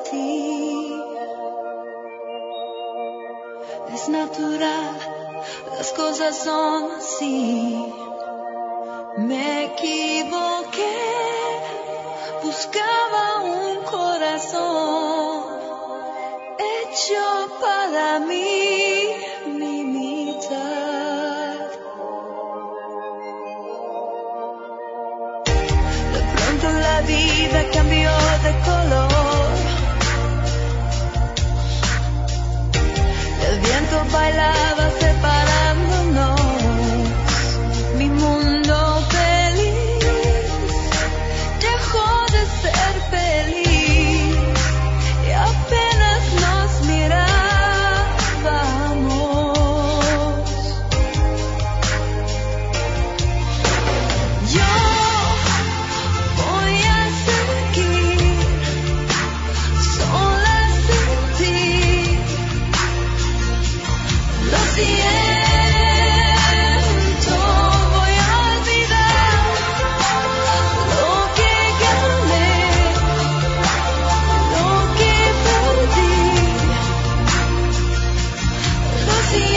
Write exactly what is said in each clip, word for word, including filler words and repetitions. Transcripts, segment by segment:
ti. Es natural, las cosas son así. Me equivoqué, buscaba un corazón hecho para mí, mi mitad. De pronto la vida cambió de color. El viento bailaba separándonos. Mi mundo feliz dejó de ser feliz y apenas nos mirábamos. Yo voy a seguir sola sin ti. Lo siento, voy a olvidar lo que gané, lo que perdí. Lo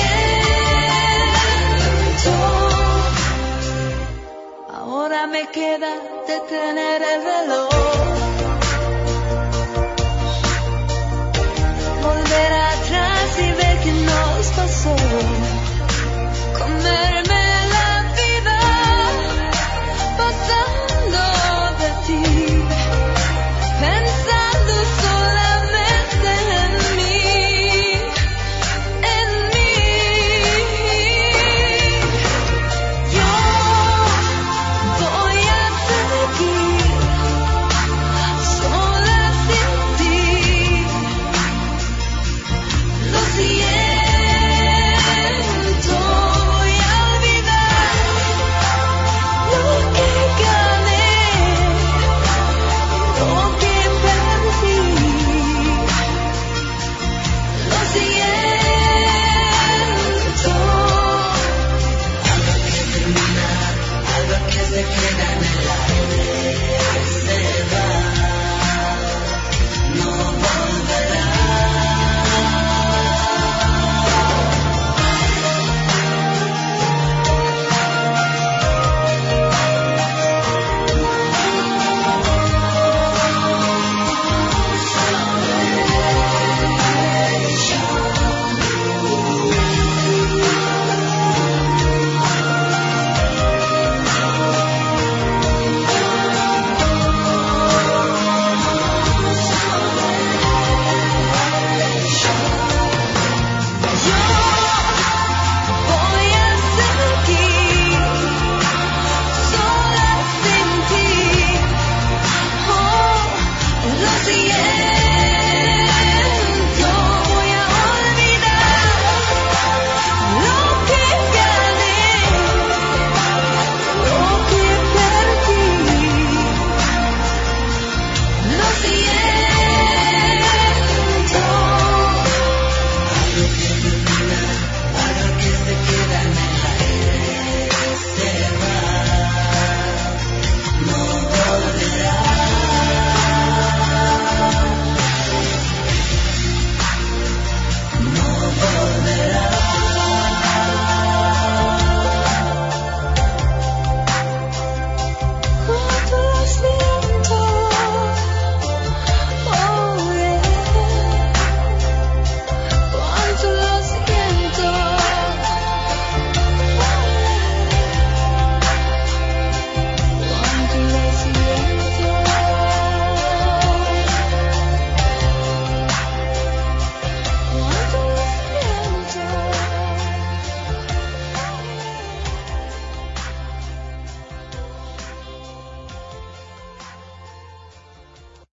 siento. Ahora me queda detener el reloj.